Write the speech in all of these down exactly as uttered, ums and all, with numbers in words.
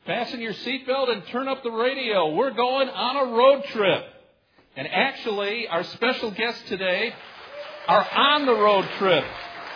Fasten your seatbelt and turn up the radio. We're going on a road trip. And actually, our special guests today are on the road trip.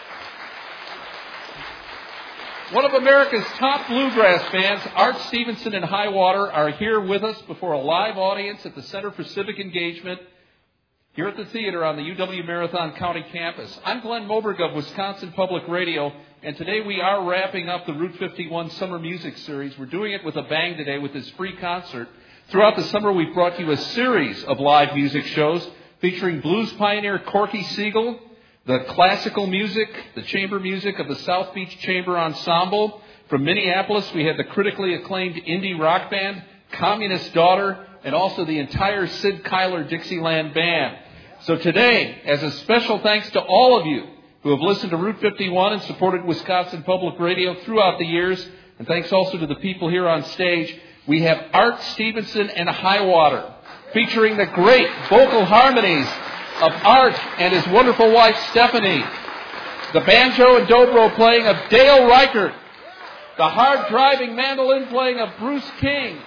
One of America's top bluegrass bands, Art Stevenson and Highwater, are here with us before a live audience at the Center for Civic Engagement here at the theater on the U W Marathon County campus. I'm Glenn Moberg of Wisconsin Public Radio, and today we are wrapping up the Route fifty-one Summer Music Series. We're doing it with a bang today with this free concert. Throughout the summer, we've brought you a series of live music shows featuring blues pioneer Corky Siegel, the classical music, the chamber music of the South Beach Chamber Ensemble. From Minneapolis, we had the critically acclaimed indie rock band, Communist Daughter, and also the entire Sid Kyler Dixieland Band. So today, as a special thanks to all of you who have listened to Route fifty-one and supported Wisconsin Public Radio throughout the years, and thanks also to the people here on stage, we have Art Stevenson and Highwater, featuring the great vocal harmonies of Art and his wonderful wife, Stephanie, the banjo and dobro playing of Dale Reichert, the hard-driving mandolin playing of Bruce King.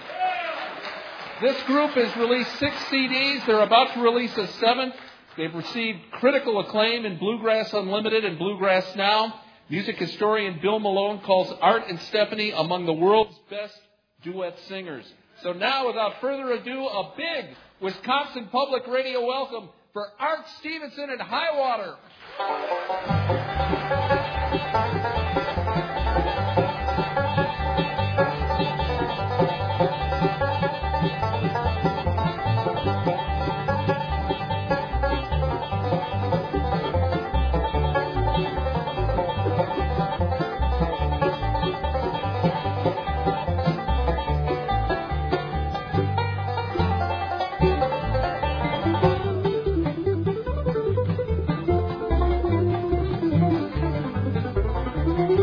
This group has released six C Ds. They're about to release a seventh. They've received critical acclaim in Bluegrass Unlimited and Bluegrass Now. Music historian Bill Malone calls Art and Stephanie among the world's best duet singers. So now, without further ado, a big Wisconsin Public Radio welcome for Art Stevenson and Highwater. Thank you.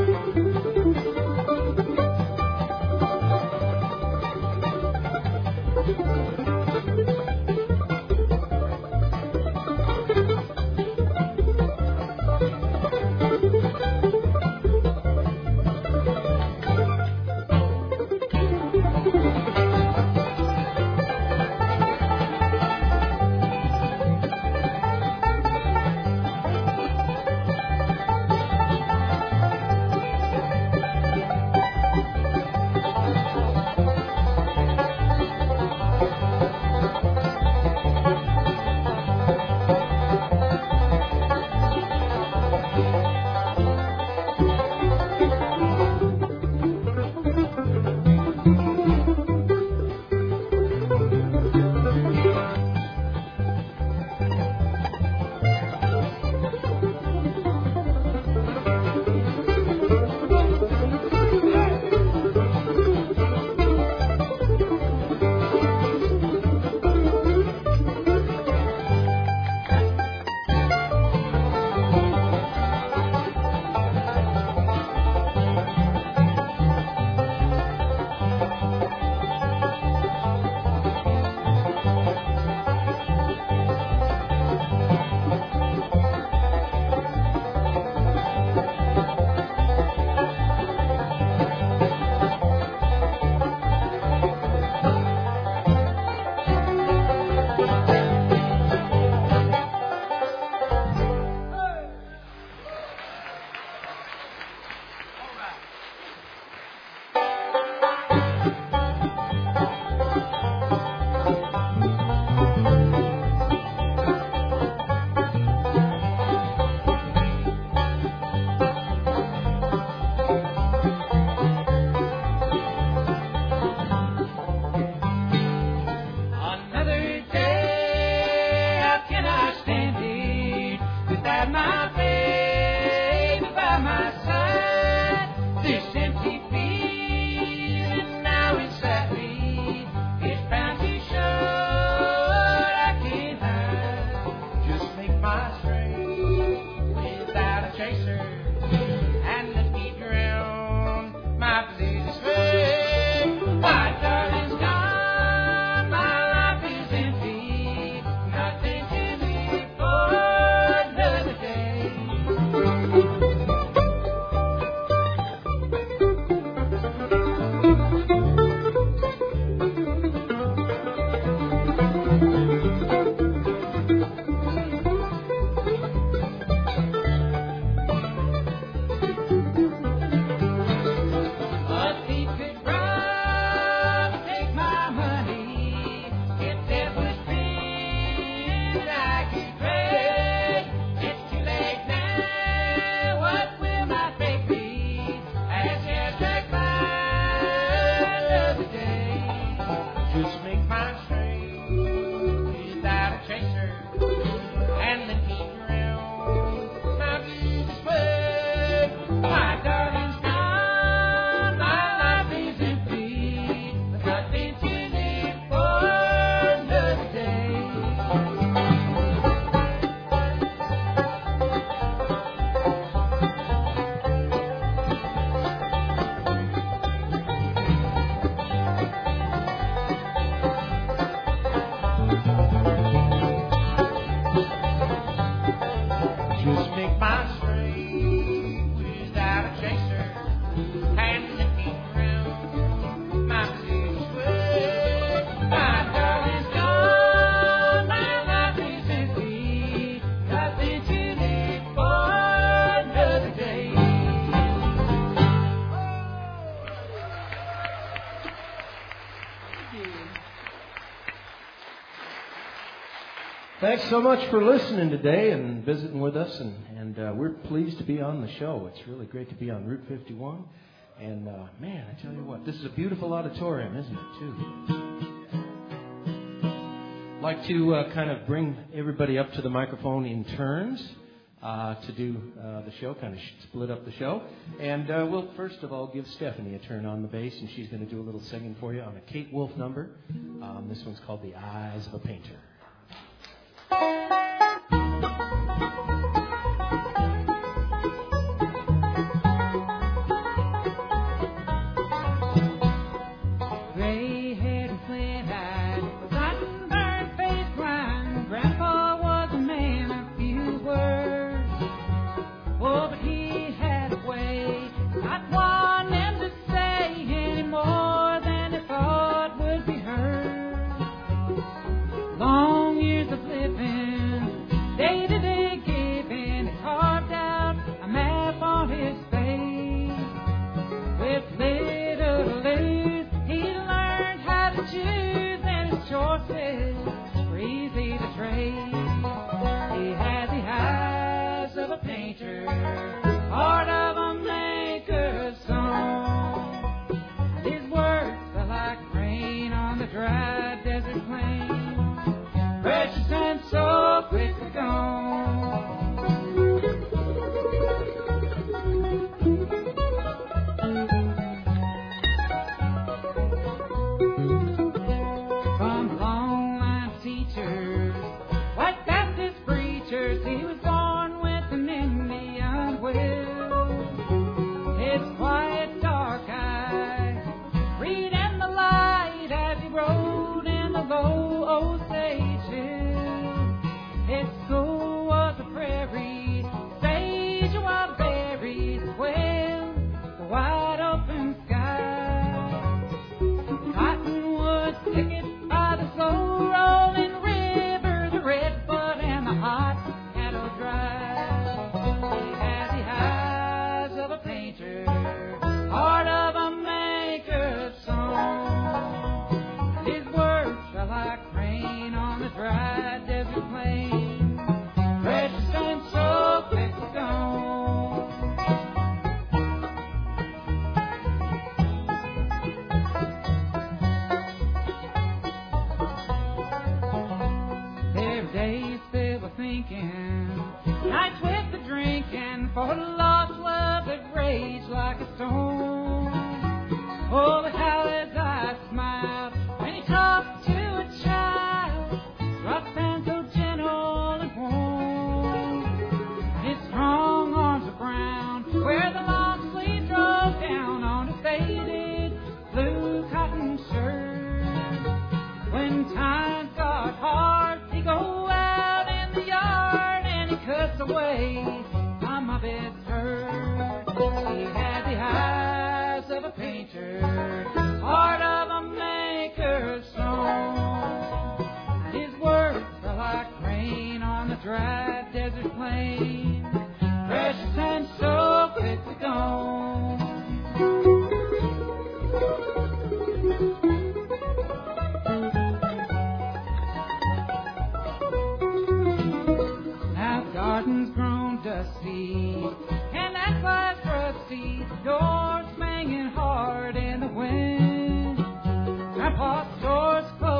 Thanks so much for listening today and visiting with us, and, and uh, we're pleased to be on the show. It's really great to be on Route fifty-one, and uh, man, I tell you what, this is a beautiful auditorium, isn't it, too? I'd like to uh, kind of bring everybody up to the microphone in turns uh, to do uh, the show, kind of split up the show, and uh, we'll first of all give Stephanie a turn on the bass, and she's going to do a little singing for you on a Kate Wolf number. Um, this one's called The Eyes of a Painter.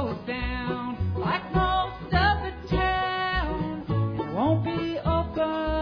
Open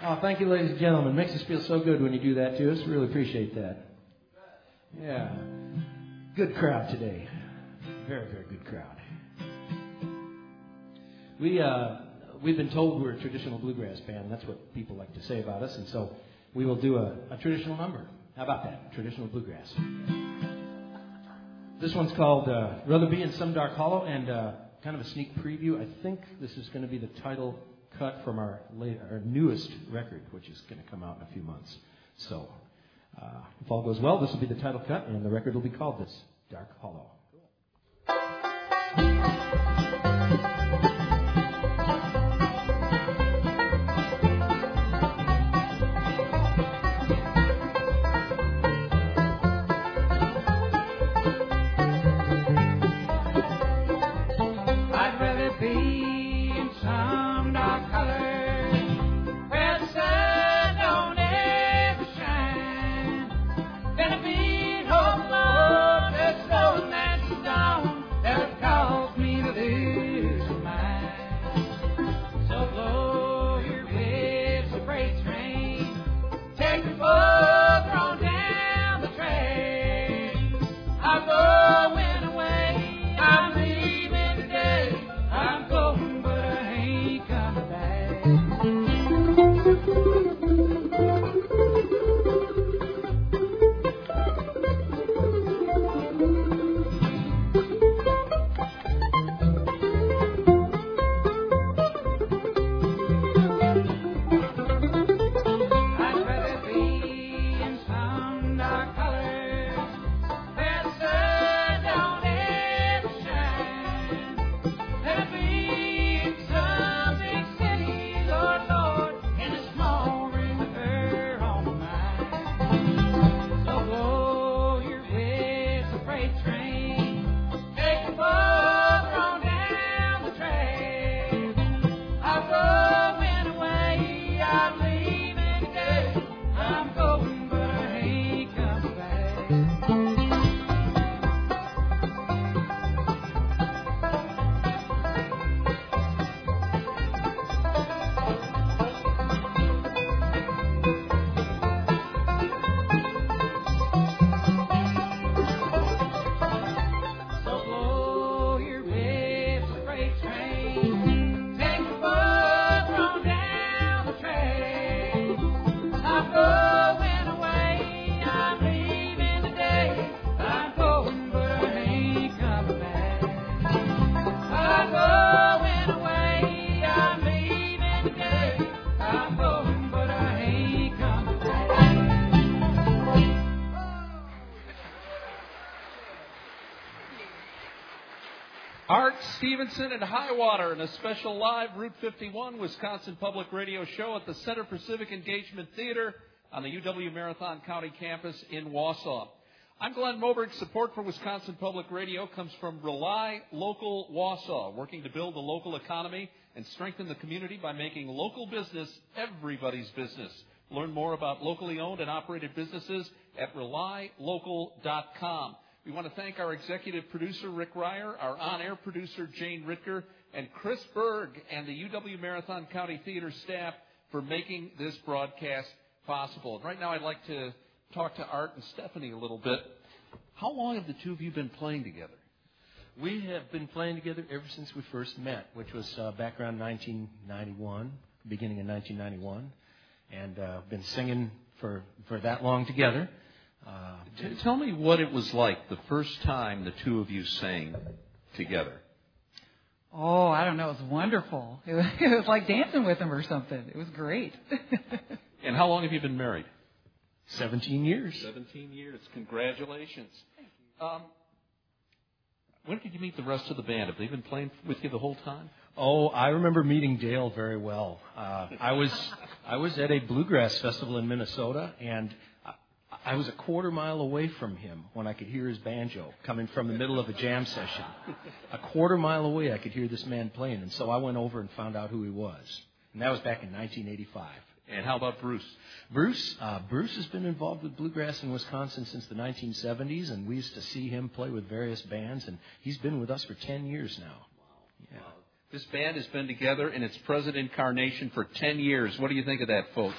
Oh, thank you, ladies and gentlemen. It makes us feel so good when you do that to us. Really appreciate that. Yeah. Good crowd today. Very, very good crowd. We, uh, we've been told we're a traditional bluegrass band. That's what people like to say about us. And so we will do a, a traditional number. How about that? Traditional bluegrass. This one's called uh, Rather Be in Some Dark Hollow, and uh, kind of a sneak preview. I think this is going to be the title cut from our, late, our newest record, which is going to come out in a few months. So, uh, if all goes well, this will be the title cut, and the record will be called This Dark Hollow. Art Stevenson and Highwater in a special live Route fifty-one Wisconsin Public Radio show at the Center for Civic Engagement Theater on the U W Marathon County campus in Wausau. I'm Glenn Moberg. Support for Wisconsin Public Radio comes from Rely Local Wausau, working to build the local economy and strengthen the community by making local business everybody's business. Learn more about locally owned and operated businesses at rely local dot com. We want to thank our executive producer, Rick Ryer, our on-air producer, Jane Ritker, and Chris Berg and the U W Marathon County Theater staff for making this broadcast possible. And right now I'd like to talk to Art and Stephanie a little bit. How long have the two of you been playing together? We have been playing together ever since we first met, which was uh, back around nineteen ninety-one, beginning of nineteen ninety-one, and uh, been singing for, for that long together. Uh, T- tell me what it was like the first time the two of you sang together. Oh, I don't know. It was wonderful. It was, it was like dancing with him or something. It was great. And how long have you been married? Seventeen years. Seventeen years. Congratulations. Thank you. Um, when did you meet the rest of the band? Have they been playing with you the whole time? Oh, I remember meeting Dale very well. Uh, I was I was at a bluegrass festival in Minnesota, and I was a quarter mile away from him when I could hear his banjo coming from the middle of a jam session. A quarter mile away, I could hear this man playing, and so I went over and found out who he was. And that was back in nineteen eighty-five. And how about Bruce? Bruce, uh, Bruce has been involved with bluegrass in Wisconsin since the nineteen seventies, and we used to see him play with various bands, and he's been with us for ten years now. Wow. Yeah. Wow. This band has been together in its present incarnation for ten years. What do you think of that, folks?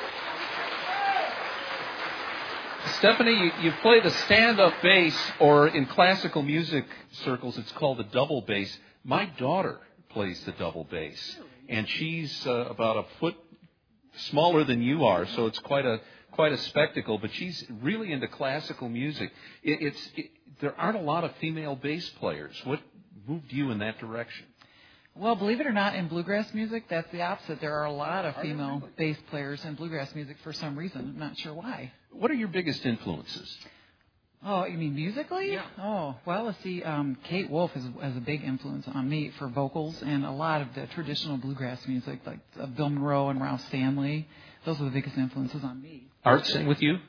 Stephanie, you, you play the stand-up bass, or in classical music circles, it's called the double bass. My daughter plays the double bass, and she's uh, about a foot smaller than you are, so it's quite a quite a spectacle. But she's really into classical music. It, it's it, there aren't a lot of female bass players. What moved you in that direction? Well, believe it or not, in bluegrass music, that's the opposite. There are a lot of female really? bass players in bluegrass music for some reason. I'm not sure why. What are your biggest influences? Oh, you mean musically? Yeah. Oh, well, let's see. Um, Kate Wolf is, has a big influence on me for vocals, and a lot of the traditional bluegrass music, like uh, Bill Monroe and Ralph Stanley. Those are the biggest influences on me. Art, sing with you?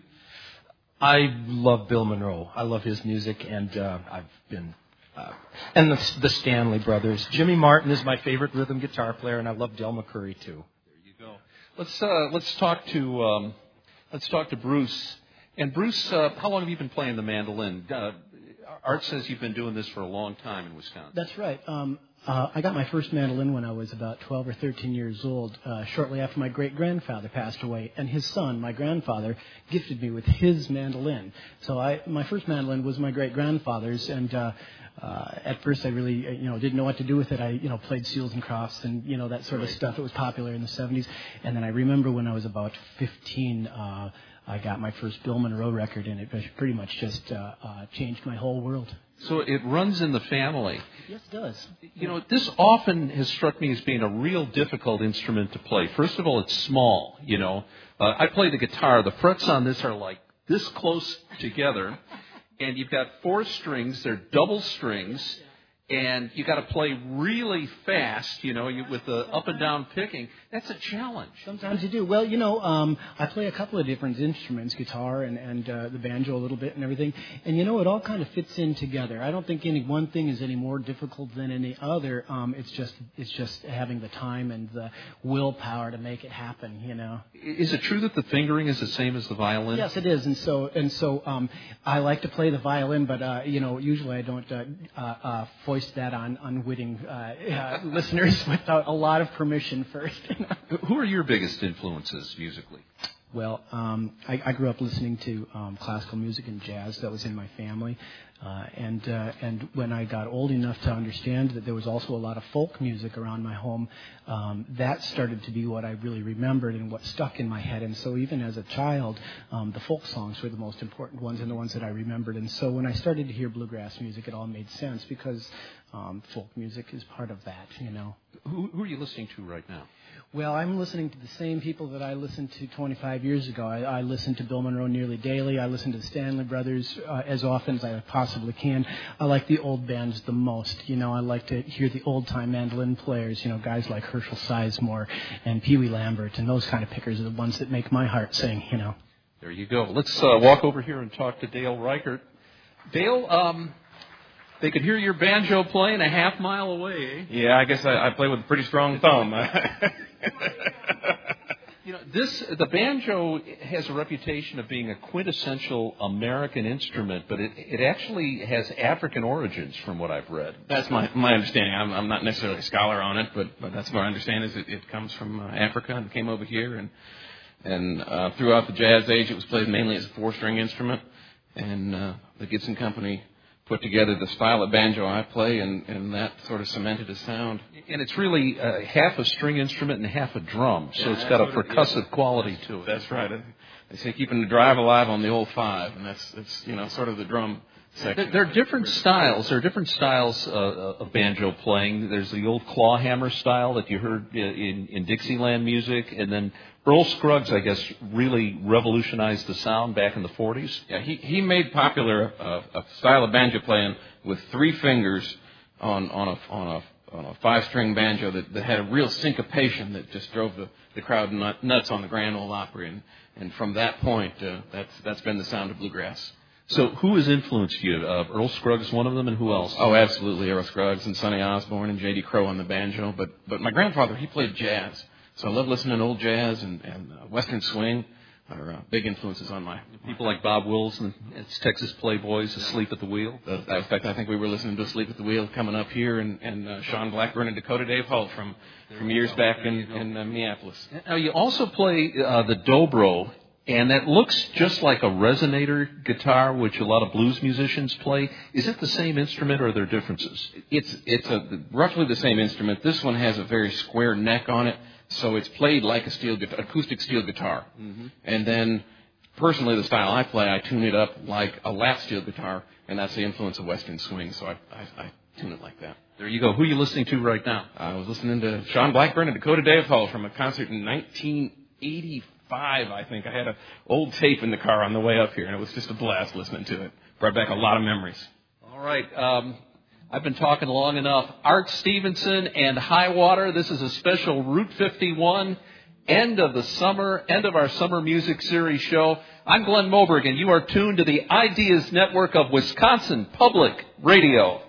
I love Bill Monroe. I love his music, and uh, I've been... Uh, and the, the Stanley Brothers. Jimmy Martin is my favorite rhythm guitar player, and I love Del McCoury too. There you go. Let's uh, let's talk to um, let's talk to Bruce. And Bruce, uh, how long have you been playing the mandolin? Uh, Art says you've been doing this for a long time in Wisconsin. That's right. Um, uh, I got my first mandolin when I was about twelve or thirteen years old, uh, shortly after my great-grandfather passed away. And his son, my grandfather, gifted me with his mandolin. So I, my first mandolin was my great-grandfather's, and uh, uh, at first I really, uh, you know, didn't know what to do with it. I, you know, played Seals and Crofts and, you know, that sort of stuff. It was popular in the seventies. And then I remember when I was about fifteen, uh, I got my first Bill Monroe record, and it pretty much just uh, uh, changed my whole world. So it runs in the family. Yes, it does. You know, this often has struck me as being a real difficult instrument to play. First of all, it's small, you know. Uh, I play the guitar. The frets on this are like this close together, and you've got four strings. They're double strings, and you got to play really fast, you know, you, with the up and down picking. That's a challenge. Sometimes you do. Well, you know, um, I play a couple of different instruments, guitar and, and uh, the banjo a little bit and everything. And, you know, it all kind of fits in together. I don't think any one thing is any more difficult than any other. Um, it's just it's just having the time and the willpower to make it happen, you know. Is it true that the fingering is the same as the violin? Yes, it is. And so and so um, I like to play the violin, but, uh, you know, usually I don't uh, uh, uh, foist that on unwitting uh, uh, listeners without a lot of permission first. Who are your biggest influences musically? Well, um, I, I grew up listening to um, classical music and jazz. That was in my family. Uh, and uh, and when I got old enough to understand that there was also a lot of folk music around my home, um, that started to be what I really remembered and what stuck in my head. And so even as a child, um, the folk songs were the most important ones and the ones that I remembered. And so when I started to hear bluegrass music, it all made sense because um, folk music is part of that, you know. Who, who are you listening to right now? Well, I'm listening to the same people that I listened to twenty-five years ago. I, I listen to Bill Monroe nearly daily. I listen to the Stanley Brothers uh, as often as I possibly can. I like the old bands the most. You know, I like to hear the old-time mandolin players, you know, guys like Herschel Sizemore and Pee Wee Lambert, and those kind of pickers are the ones that make my heart sing, you know. There you go. Let's uh, walk over here and talk to Dale Reichert. Dale, um... they could hear your banjo playing a half mile away. Eh? Yeah, I guess I, I play with a pretty strong thumb. You know, this the banjo has a reputation of being a quintessential American instrument, but it, it actually has African origins, from what I've read. That's my my understanding. I'm, I'm not necessarily a scholar on it, but, but that's what I understand is it, it comes from uh, Africa and came over here. And and uh, throughout the jazz age, it was played mainly as a four-string instrument. And uh, the Gibson Company put together the style of banjo I play, and, and that sort of cemented a sound. And it's really uh, half a string instrument and half a drum, so yeah, it's got a percussive it quality to it. That's right. They say keeping the drive alive on the old five, and that's, that's you know, sort of the drum section. There, there are different styles. There are different styles uh, of banjo playing. There's the old claw hammer style that you heard in, in Dixieland music, and then Earl Scruggs, I guess, really revolutionized the sound back in the forties. Yeah, he, he made popular a, a style of banjo playing with three fingers on on a on a on a five-string banjo that, that had a real syncopation that just drove the, the crowd nut, nuts on the Grand Ole Opry, and and from that point, uh, that's that's been the sound of bluegrass. So who has influenced you? Uh, Earl Scruggs is one of them, and who else? Oh, absolutely, Earl Scruggs and Sonny Osborne and J D Crowe on the banjo. But but my grandfather, he played jazz. So I love listening to old jazz and, and uh, Western swing. are uh, big influences on my people like Bob Wills and it's Texas Playboys, Asleep at the Wheel. Uh, in fact, I think we were listening to Asleep at the Wheel coming up here, and, and uh, Sean Blackburn and Dakota Dave Hull from, from years back in, in uh, Minneapolis. Now, you also play uh, the dobro, and that looks just like a resonator guitar, which a lot of blues musicians play. Is it the same instrument, or are there differences? It's it's a, roughly the same instrument. This one has a very square neck on it, so it's played like a steel guitar, acoustic steel guitar. Mm-hmm. And then, personally, the style I play, I tune it up like a lap steel guitar, and that's the influence of Western swing, so I, I, I tune it like that. There you go. Who are you listening to right now? I was listening to Sean Blackburn and Dakota Dave Hull from a concert in nineteen eighty-five, I think. I had an old tape in the car on the way up here, and it was just a blast listening to it. Brought back a lot of memories. All right. Um, I've been talking long enough. Art Stevenson and High Water. This is a special Route fifty-one, end of the summer, end of our summer music series show. I'm Glenn Moberg, and you are tuned to the Ideas Network of Wisconsin Public Radio.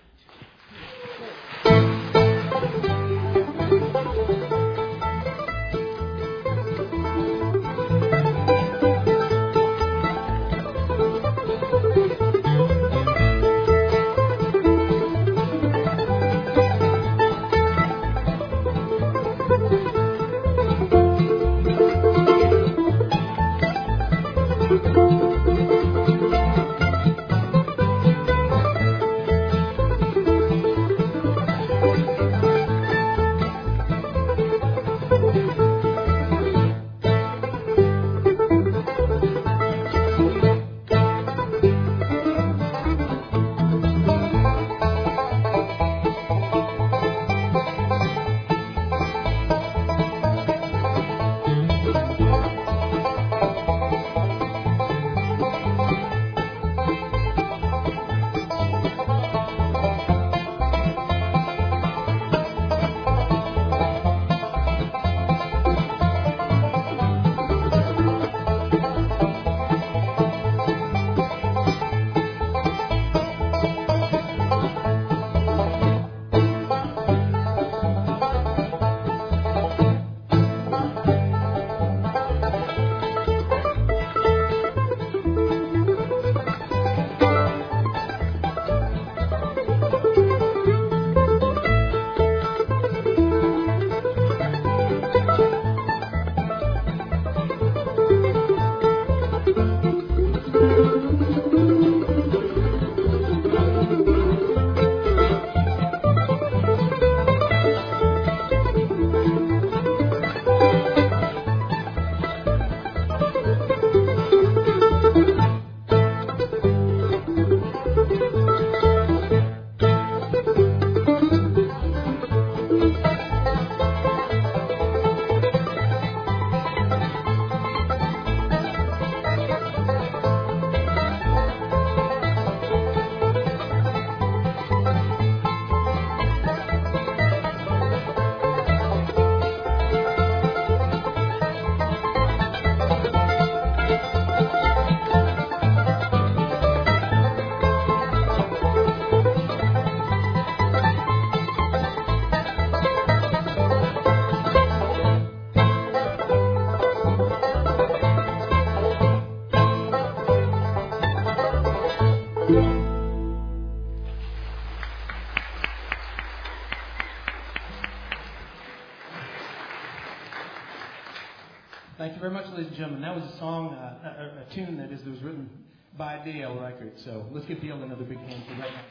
Thank you very much, ladies and gentlemen. That was a song, uh, a, a tune that is that was written by Dale Records. So let's give Dale another big hand for right now.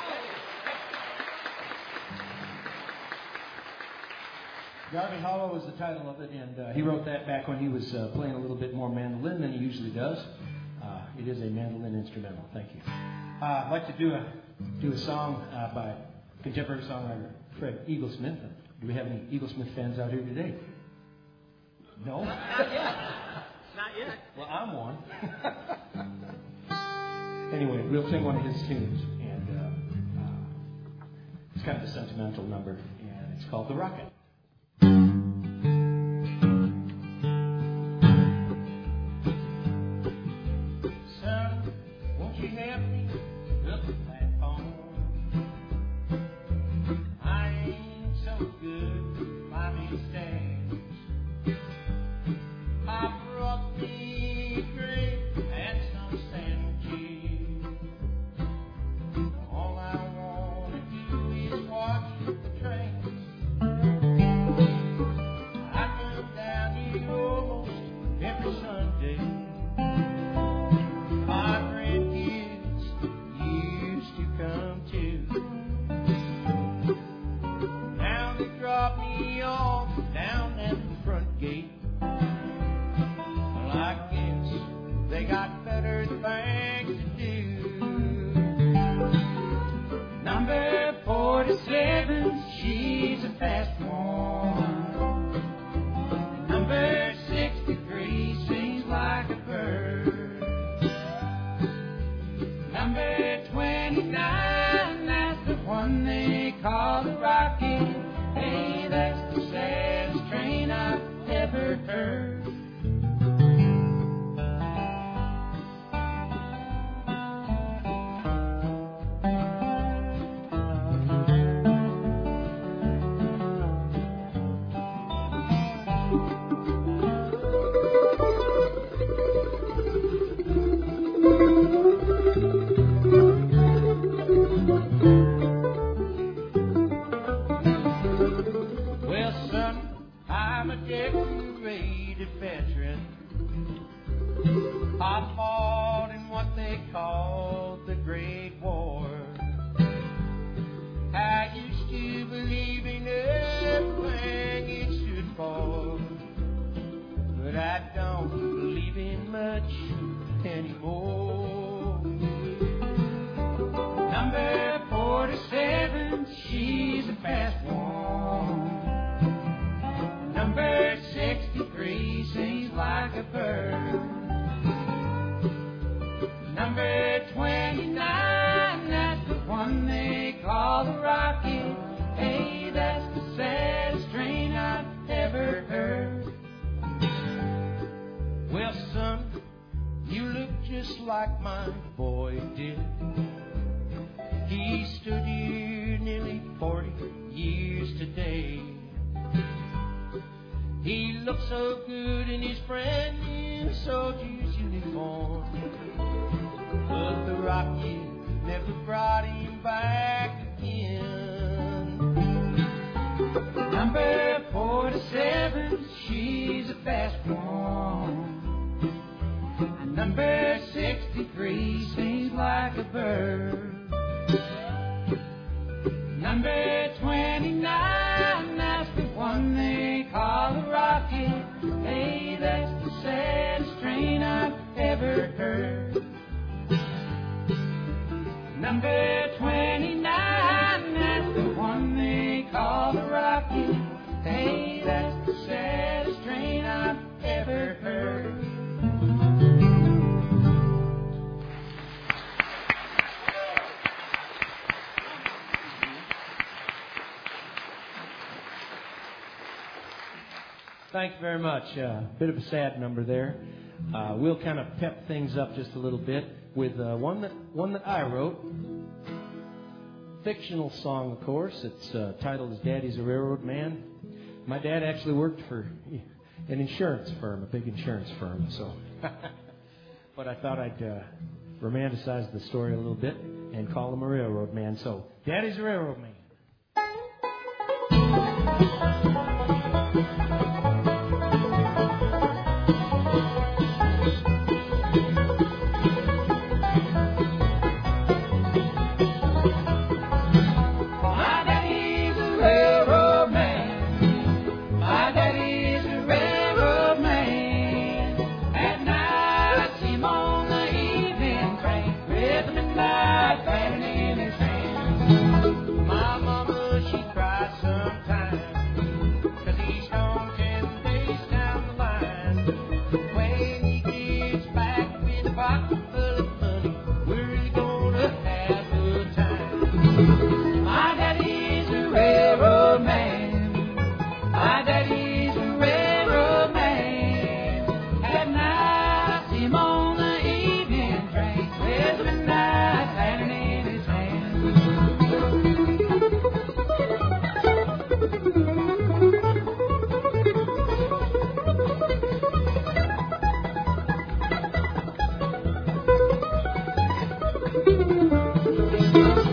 Garvey Hollow is the title of it, and uh, he wrote that back when he was uh, playing a little bit more mandolin than he usually does. Uh, it is a mandolin instrumental. Thank you. Uh, I'd like to do a do a song uh, by contemporary songwriter Fred Eaglesmith. Do we have any Eaglesmith fans out here today? No? Not yet. Not yet. Well, I'm one. Anyway, we'll sing one of his tunes, and uh, uh, it's kind of a sentimental number, and it's called The Rocket. Son, won't you help me up the platform? I ain't so good by these stands. I brought me drop me off down at the front gate. Well, I guess they got better things to do. Number forty-seven, she's a fast one. Number sixty-three sings like a bird. Number twenty-nine, that's the one they call the Rocket. Hey, that's the saddest train I've ever heard. I fought in what they called the Great War. I used to believe in everything it stood for, but I don't believe in much anymore. Number forty-seven, she's a fast one. Number sixty-three sings like a bird. Number twenty-nine, that's the one they call the Rocket. Hey, that's the saddest train I've ever heard. Well, son, you look just like my boy did. He stood here nearly forty years today. He looked so good in his brand new soldier's uniform, but the Rocky never brought him back again. Number forty-seven, she's a fast one. And number sixty-three sings like a bird. Number twenty-nine, that's the one they call the Rocket. Hey, that's the saddest train I've ever heard. Number twenty-nine, that's the one they call the Rocket. Hey, that's the saddest train I've ever heard. Thank you very much. A uh, bit of a sad number there. Uh, we'll kind of pep things up just a little bit with uh, one that one that I wrote. Fictional song, of course. It's uh, titled as Daddy's a Railroad Man. My dad actually worked for an insurance firm, a big insurance firm. So, but I thought I'd uh, romanticize the story a little bit and call him a railroad man. So, Daddy's a Railroad Man.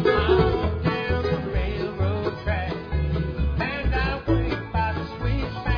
Switch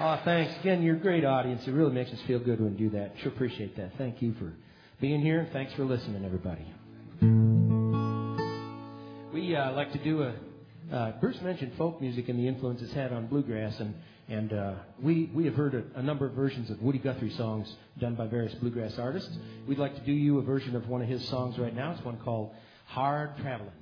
Oh, thanks. Again, you're a great audience. It really makes us feel good when you do that. Sure appreciate that. Thank you for being here. Thanks for listening, everybody. We uh, like to do a... Uh, Bruce mentioned folk music and the influence it's had on bluegrass, and, and uh, we, we have heard a, a number of versions of Woody Guthrie songs done by various bluegrass artists. We'd like to do you a version of one of his songs right now. It's one called Hard Travelin'.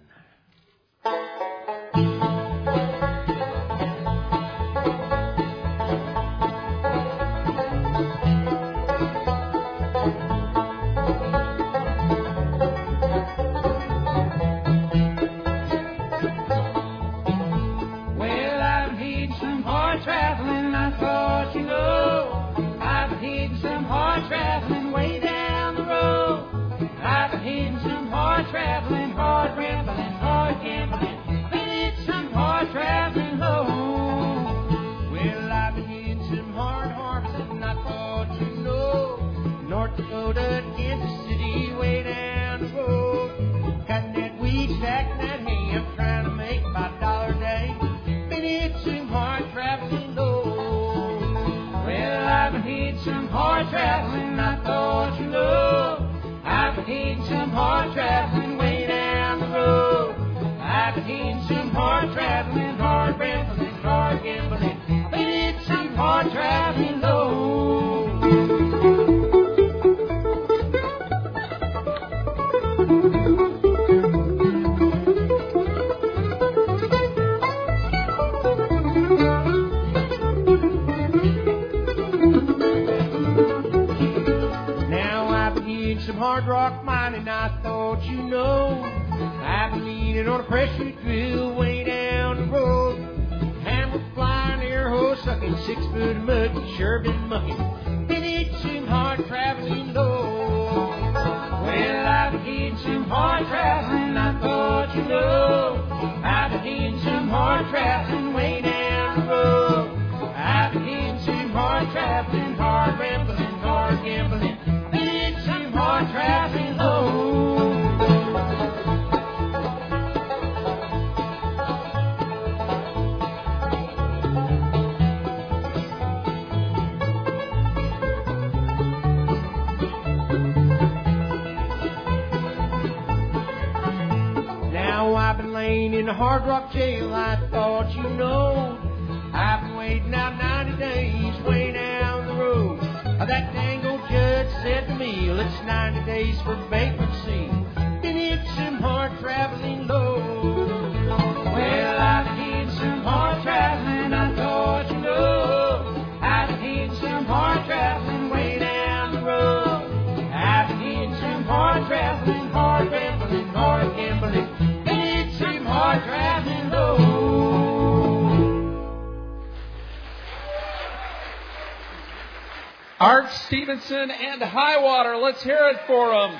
Hard rock mining, I thought you know. I've been leaning on a pressure drill way down the road. Hammer flying, air hose sucking, six foot of mud, sure been mucking. Been hitting some hard traveling low. Well, I've been hitting some hard traveling, I thought you know. I've been hitting some hard traveling way down the road. I've been hitting some hard traveling, hard rambling, hard gambling. Hard traveling low. Now I've been laying in the Hard Rock jail, I thought you know. I've been waiting out ninety days way down the road. That dang old judge said to me, well, it's ninety days for bankruptcy. Been hit some hard traveling low. Well, I've hit some hard traveling, I thought you know. I've hit some hard traveling way down the road. I've hit some hard traveling, hard rambling, hard gambling. Been hit some hard traveling low. Art Stevenson and Highwater. Let's hear it for them.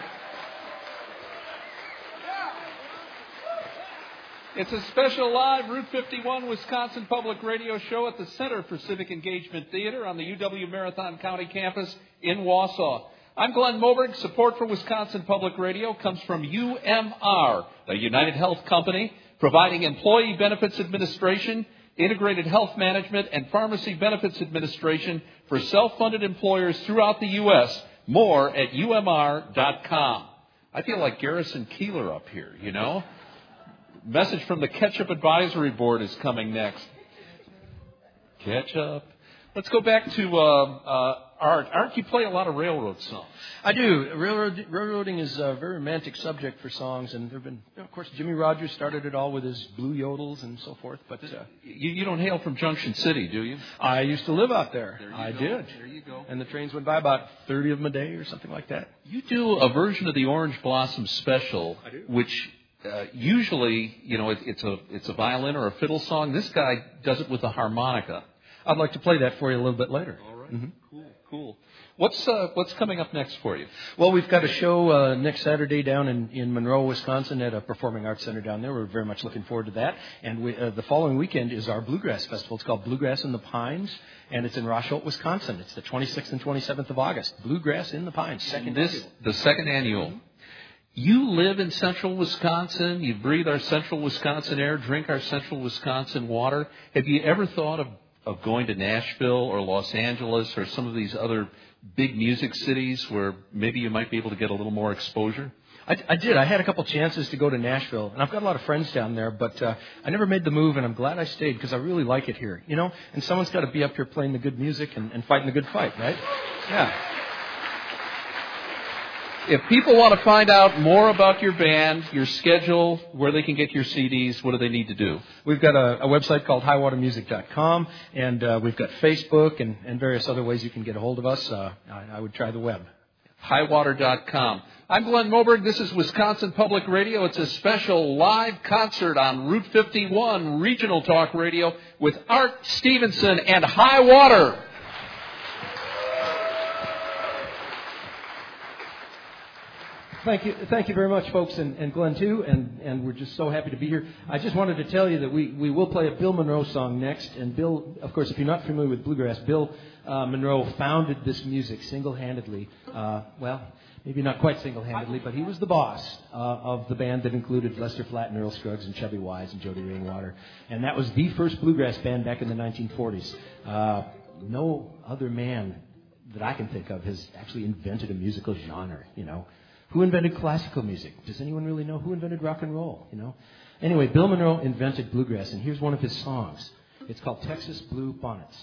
It's a special live Route fifty-one Wisconsin Public Radio show at the Center for Civic Engagement Theater on the U W Marathon County campus in Wausau. I'm Glenn Moberg. Support for Wisconsin Public Radio comes from U M R, a United Health company providing employee benefits administration, integrated health management, and pharmacy benefits administration for self-funded employers throughout the U S. More at U M R dot com. I feel like Garrison Keillor up here, you know. Message from the Ketchup Advisory Board is coming next. Ketchup. Let's go back to uh, uh, Art. Art, you play a lot of railroad songs. I do. Railroad, railroading is a very romantic subject for songs, and there have been, you know, of course, Jimmy Rogers started it all with his blue yodels and so forth. But uh, you, you don't hail from Junction City, do you? I used to live out there. there I go. did. There you go. And the trains went by about thirty of them a day or something like that. You do a version of the Orange Blossom Special, I do. which uh, usually, you know, it, it's a it's a violin or a fiddle song. This guy does it with a harmonica. I'd like to play that for you a little bit later. All right. Mm-hmm. Cool, cool. What's uh, what's coming up next for you? Well, we've got a show uh, next Saturday down in, in Monroe, Wisconsin at a performing arts center down there. We're very much looking forward to that. And we, uh, the following weekend is our Bluegrass Festival. It's called Bluegrass in the Pines, and it's in Rosholt, Wisconsin. It's the twenty-sixth and twenty-seventh of August. Bluegrass in the Pines, second this annual. The second annual. Mm-hmm. You live in central Wisconsin. You breathe our central Wisconsin air, drink our central Wisconsin water. Have you ever thought of of going to Nashville or Los Angeles or some of these other big music cities where maybe you might be able to get a little more exposure? I, I did. I had a couple chances to go to Nashville, and I've got a lot of friends down there, but uh, I never made the move, and I'm glad I stayed because I really like it here, you know? And someone's got to be up here playing the good music and, and fighting the good fight, right? Yeah. If people want to find out more about your band, your schedule, where they can get your C Ds, what do they need to do? We've got a, a website called high water music dot com, and uh, we've got Facebook and, and various other ways you can get a hold of us. Uh, I, I would try the web. high water dot com. I'm Glenn Moberg. This is Wisconsin Public Radio. It's a special live concert on Route fifty-one Regional Talk Radio with Art Stevenson and High Water. Thank you, thank you very much, folks, and, and Glenn too, and, and we're just so happy to be here. I just wanted to tell you that we, we will play a Bill Monroe song next, and Bill, of course, if you're not familiar with bluegrass, Bill uh, Monroe founded this music single-handedly. Uh, well, maybe not quite single-handedly, but he was the boss uh, of the band that included Lester Flatt and Earl Scruggs and Chubby Wise and Jody Rainwater, and that was the first bluegrass band back in the nineteen forties. Uh, no other man that I can think of has actually invented a musical genre, you know. Who invented classical music? Does anyone really know who invented rock and roll? You know. Anyway, Bill Monroe invented bluegrass, and here's one of his songs. It's called Texas Blue Bonnets.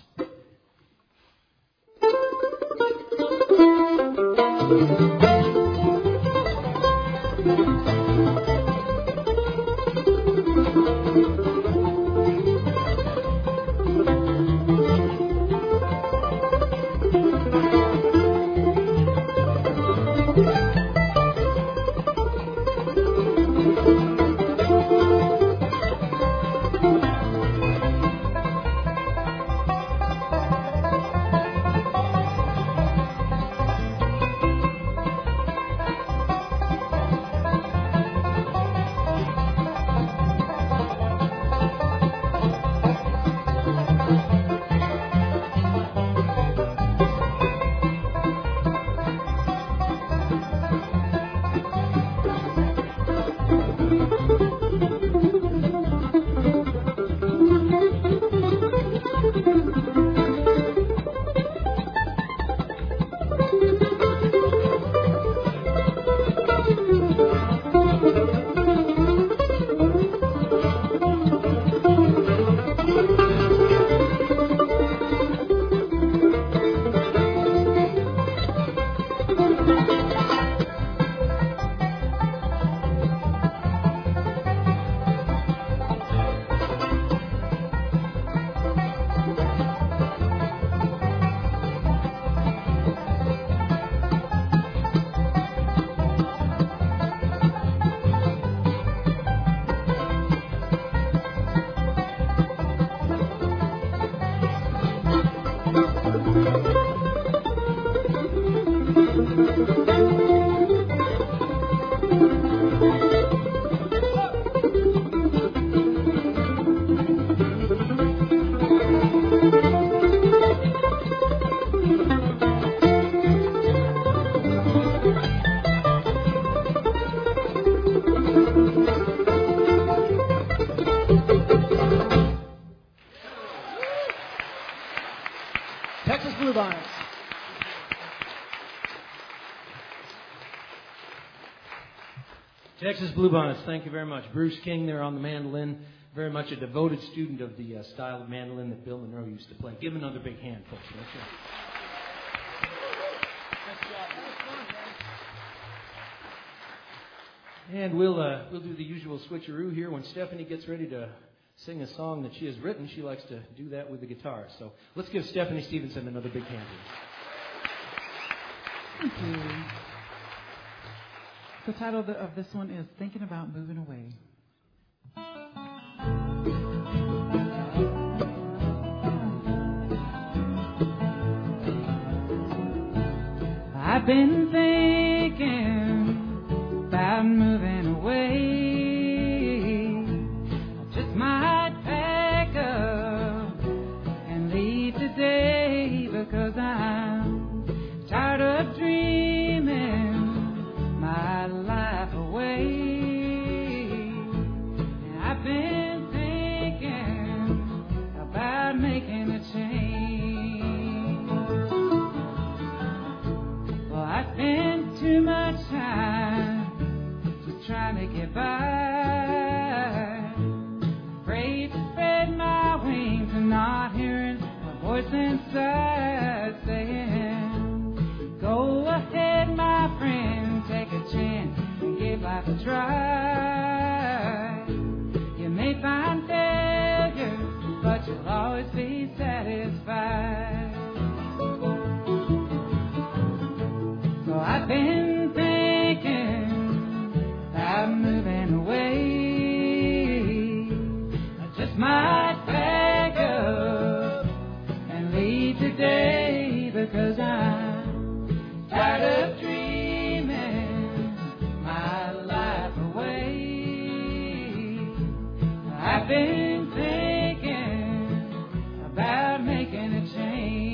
Texas Blue Bonnets. Texas Blue Bonnets, thank you very much. Bruce King there on the mandolin, very much a devoted student of the uh, style of mandolin that Bill Monroe used to play. Give him another big hand, folks. That's right. And we'll uh, we'll do the usual switcheroo here. When Stephanie gets ready to sing a song that she has written, she likes to do that with the guitar. So let's give Stephanie Stevenson another big hand. Thank you. The title of, the, of this one is Thinking About Moving Away. I've been thinking about moving away. I just might pack up and leave today because I'm tired of dreaming my life away. And I've been thinking about making a get by. Afraid to spread my wings and not hearing my voice inside saying, go ahead, my friend, take a chance and give life a try. You may find failure, but you'll always be satisfied. So I've been thinking about moving away. I just might pack up and leave today because I'm tired of dreaming my life away. I've been thinking about making a change.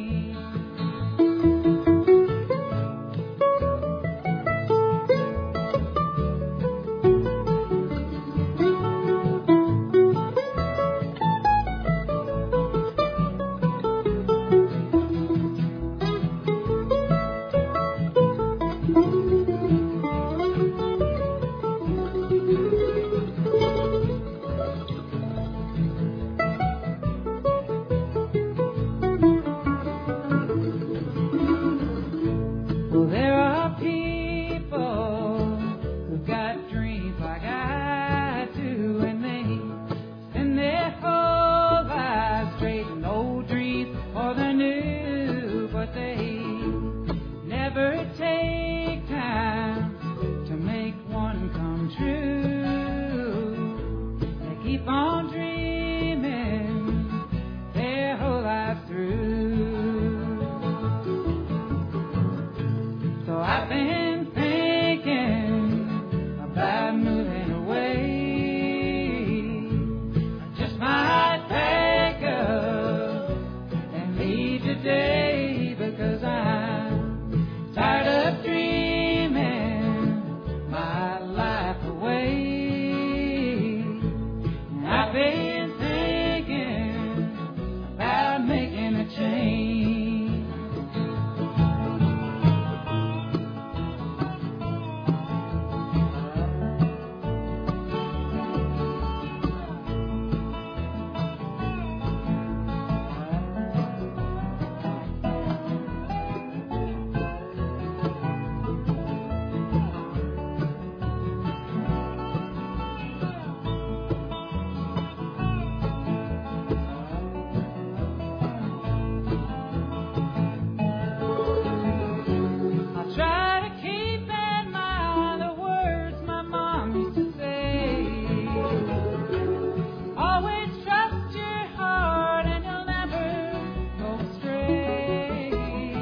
Well, there are people who've got dreams like I do, and they spend their whole lives trading old dreams for the new, but they never take time to make one come true. They keep on dreaming their whole life through. So I've been thinking about moving away. I just might pack up and leave today because I'm tired of dreaming my life away. And I've been thinking about making a change. I'll try to keep in mind the words my mom used to say. Always trust your heart and you'll never go astray.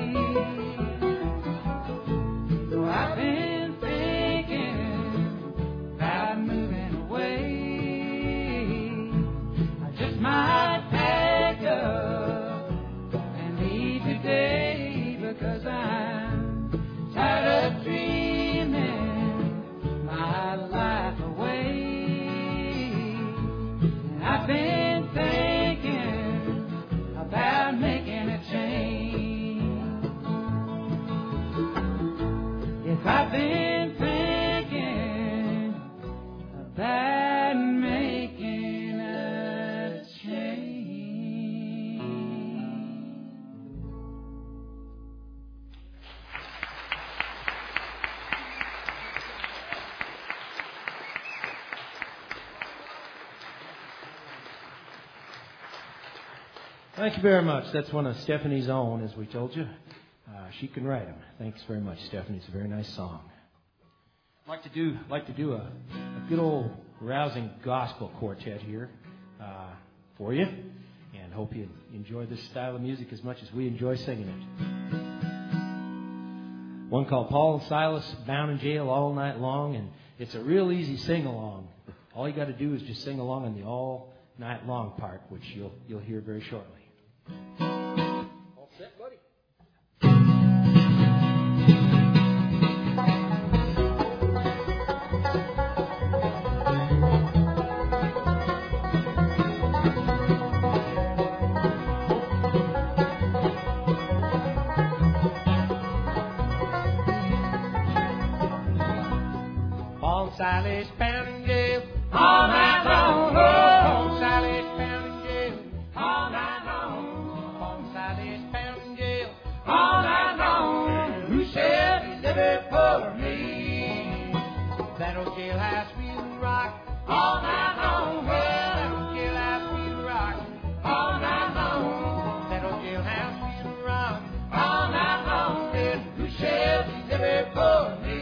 So I've been thinking about moving away. I just might pack up and leave today because I'm tired of dreaming my life away. And I've been thinking about making a change. Yes, I've been thinking about making a change. Thank you very much. That's one of Stephanie's own, as we told you. Uh, she can write them. Thanks very much, Stephanie. It's a very nice song. I'd like to do, like to do a, a good old rousing gospel quartet here uh, for you, and hope you enjoy this style of music as much as we enjoy singing it. One called Paul and Silas Bound in Jail All Night Long, and it's a real easy sing-along. All you got to do is just sing along on the all night long part, which you'll you'll hear very shortly. All set, buddy? Sally's bound in jail all night long. Oh, Sally's bound in jail all night long. Oh, Sally's bound in jail all night long. Who shall deliver for me? That old jailhouse will rock all night long. Well, that old jailhouse will rock all night long. That old jailhouse will rock all night long. Well, who shall deliver for me?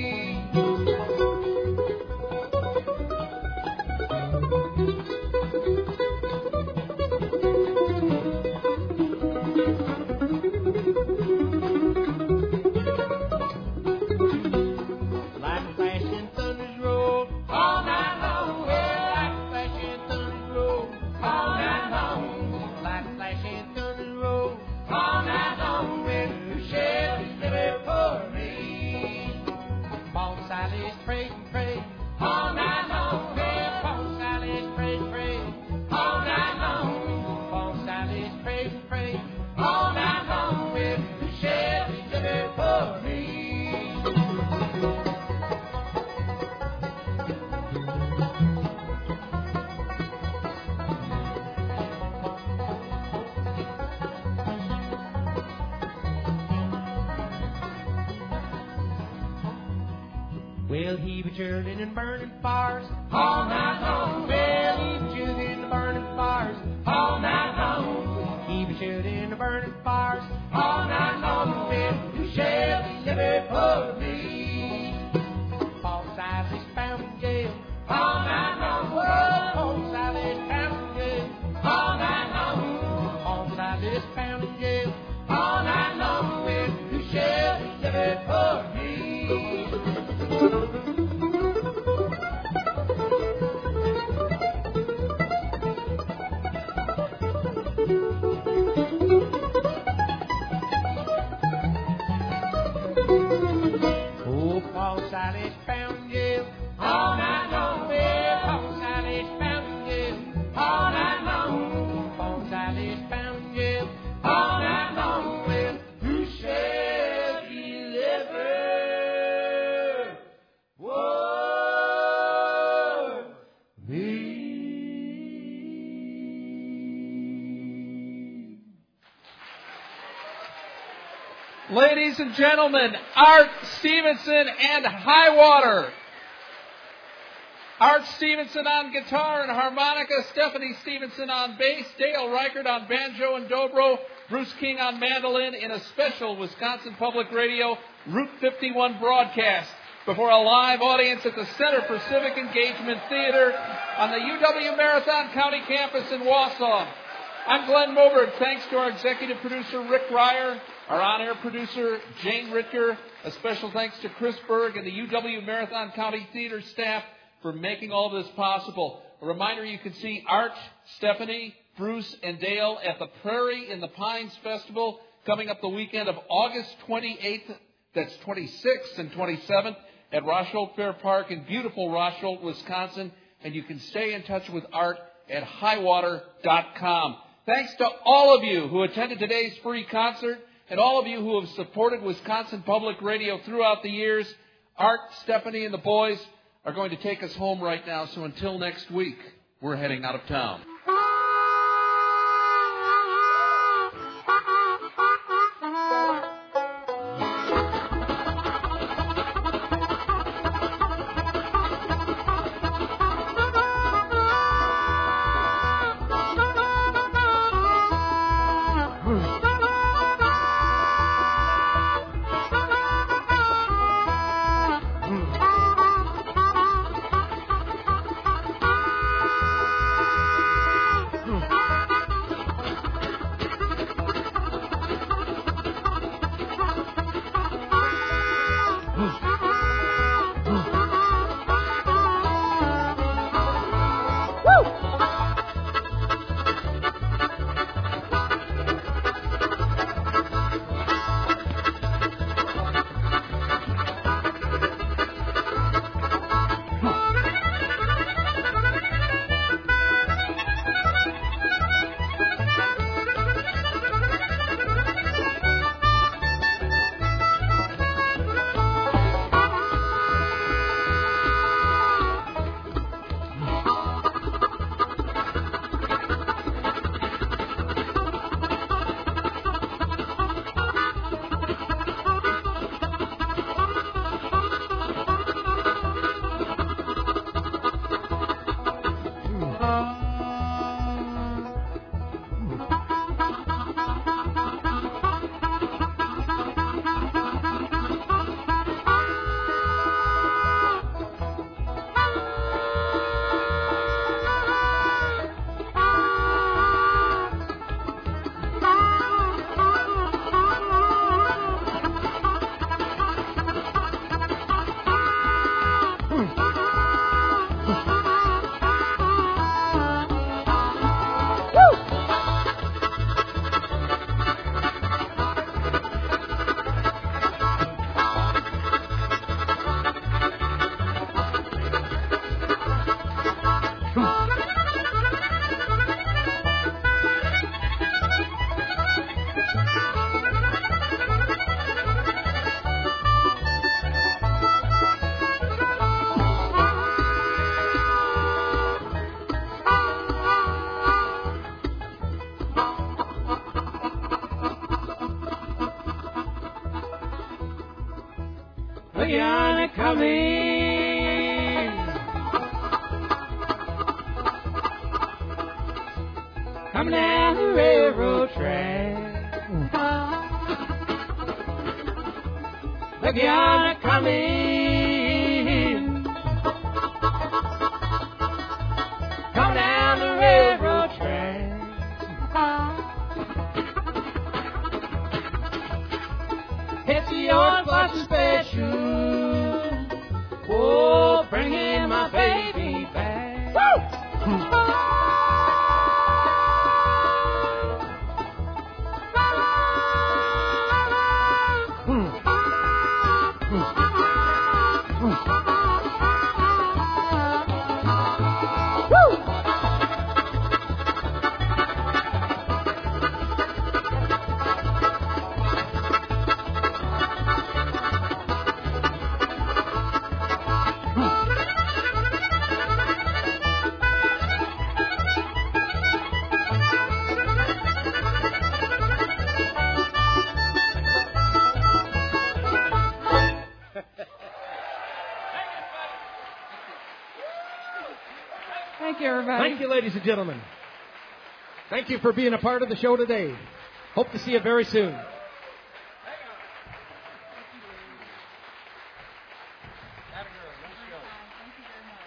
Well, he be churning and burning fires all night long. Well, he be churning and burning fires all night long. He be churning and burning fires all night long. Well, who shall deliver for me? Paul Silas bound in jail all night long. Whoa, Paul Silas bound in jail all night long. Paul Silas bound in jail all night long. Well, who shall deliver for me? Ladies and gentlemen, Art Stevenson and Highwater. Art Stevenson on guitar and harmonica, Stephanie Stevenson on bass, Dale Reichert on banjo and dobro, Bruce King on mandolin in a special Wisconsin Public Radio Route fifty-one broadcast before a live audience at the Center for Civic Engagement Theater on the U W Marathon County campus in Wausau. I'm Glenn Moberg. Thanks to our executive producer, Rick Ryer, our on-air producer, Jane Ritker. A special thanks to Chris Berg and the U W Marathon County Theater staff for making all this possible. A reminder, you can see Art, Stephanie, Bruce, and Dale at the Prairie in the Pines Festival coming up the weekend of August twenty-eighth, that's twenty-sixth and twenty-seventh at Rosholt Fair Park in beautiful Rosholt, Wisconsin. And you can stay in touch with Art at highwater dot com. Thanks to all of you who attended today's free concert and all of you who have supported Wisconsin Public Radio throughout the years. Art, Stephanie, and the boys are going to take us home right now. So until next week, we're heading out of town. Look yonder coming. Coming down the railroad track. Look yonder coming. Coming down the railroad track. It's the old Boston special. Oh, bringing my baby back. Woo! Thank you, everybody. Thank you, ladies and gentlemen. Thank you for being a part of the show today. Hope to see you very soon. Thank you very much.